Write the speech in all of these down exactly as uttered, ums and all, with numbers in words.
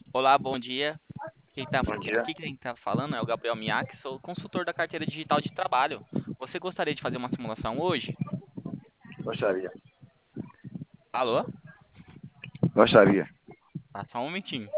Olá, bom dia. Quem tá, Bom que- dia. aqui quem está falando é o Gabriel Miak, sou consultor da carteira digital de trabalho. Você gostaria de fazer uma simulação hoje? Gostaria. Alô? Gostaria. Tá, só um momentinho.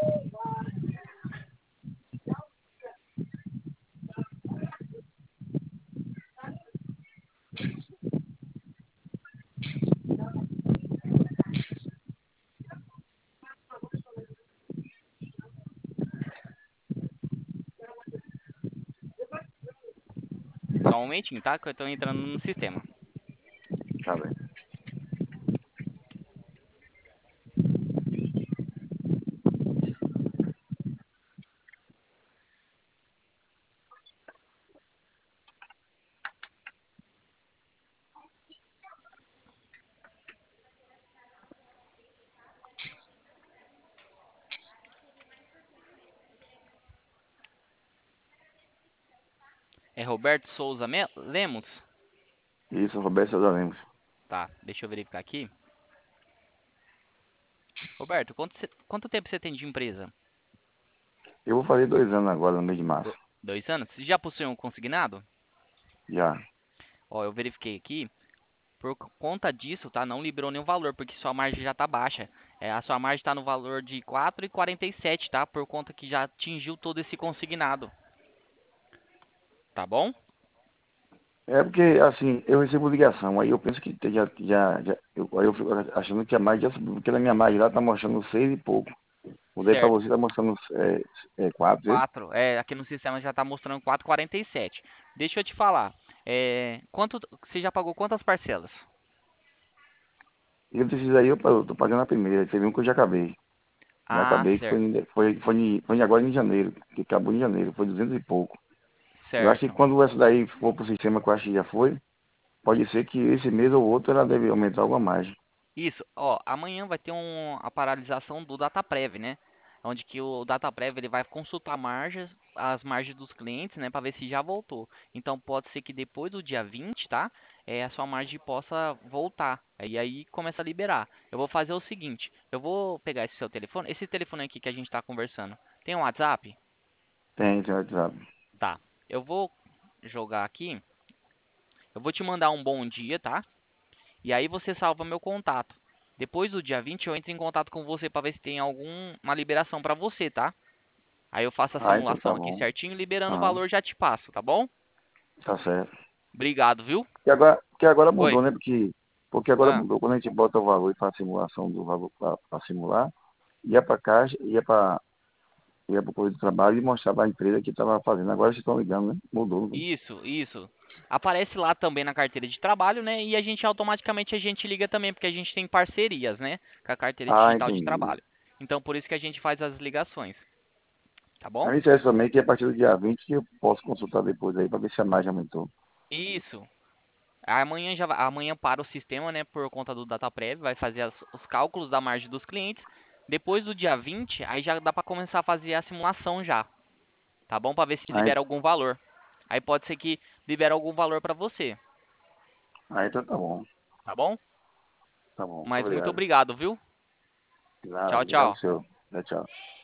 Só um momentinho, tá? Que eu tô entrando no sistema. Tá bem. É Roberto Souza Me- Lemos? Isso, Roberto Souza Lemos. Tá, deixa eu verificar aqui. Roberto, quanto, cê- quanto tempo você tem de empresa? Eu vou fazer dois anos agora, no mês de março. Do- dois anos? Você já possui um consignado? Já. Ó, eu verifiquei aqui. Por c- conta disso, tá? Não liberou nenhum valor, porque sua margem já tá baixa. É, a sua margem está no valor de quatro e quarenta e sete, tá? Por conta que já atingiu todo esse consignado. Tá bom? É porque, assim, eu recebo ligação, aí eu penso que te- já, já, já eu, aí eu fico achando que a margem já subiu, porque na minha margem lá tá mostrando seis e pouco. O daí pra Certo. você tá mostrando é, é, quatro, viu? Quatro. É, aqui no sistema já tá mostrando quatro e quarenta e sete. Deixa eu te falar. É, quanto você já pagou quantas parcelas? E eu preciso aí, eu, pa- eu tô pagando a primeira, teve um que eu já acabei. Já Ah, acabei, que foi, certo. em- foi, foi, em- foi em agora em janeiro, que acabou em janeiro, foi duzentos e pouco. Eu acho que Certo. quando essa daí for pro sistema que eu acho que já foi, pode ser que esse mês ou outro ela deve aumentar alguma margem. Isso, ó, amanhã vai ter um, a paralisação do DataPrev, né? Onde que o DataPrev ele vai consultar margens, as margens dos clientes, né, para ver se já voltou. Então pode ser que depois do dia vinte, tá? É, a sua margem possa voltar. E aí começa a liberar. Eu vou fazer o seguinte, eu vou pegar esse seu telefone, esse telefone aqui que a gente está conversando. Tem um WhatsApp? Tem, tem WhatsApp. Tá. Eu vou jogar aqui. Eu vou te mandar um bom dia, tá? E aí você salva meu contato. Depois do dia vinte eu entro em contato com você para ver se tem alguma liberação para você, tá? Aí eu faço a Ah, então tá simulação aqui bom. certinho, liberando o Aham, valor já te passo, tá bom? tá certo. Obrigado, viu? Que agora, que agora Oi. mudou, né? Porque, porque agora Ah, mudou. Quando a gente bota o valor para simulação do valor para simular, ia para caixa, ia para ia para o correio do trabalho e mostrava a empresa que estava fazendo. Agora vocês estão ligando, né? Mudou. Né? isso, isso. Aparece lá também na carteira de trabalho, né? E a gente automaticamente a gente liga também, porque a gente tem parcerias, né? Com a carteira Ah, digital de entendi. trabalho. Então por isso que a gente faz as ligações, tá bom? A gente é também que a partir do dia vinte que eu posso consultar depois aí para ver se a margem aumentou. Isso. Amanhã já vai- amanhã para o sistema, né, por conta do DataPrev, vai fazer as- os cálculos da margem dos clientes. Depois do dia vinte, aí já dá para começar a fazer a simulação já, tá bom? Para ver se Aí, libera algum valor. Aí pode ser que libere algum valor para você, aí então tá bom. tá bom? Tá bom. Muito Mas muito obrigado. obrigado, viu? De nada, Tchau, obrigado tchau. seu. Tchau, tchau.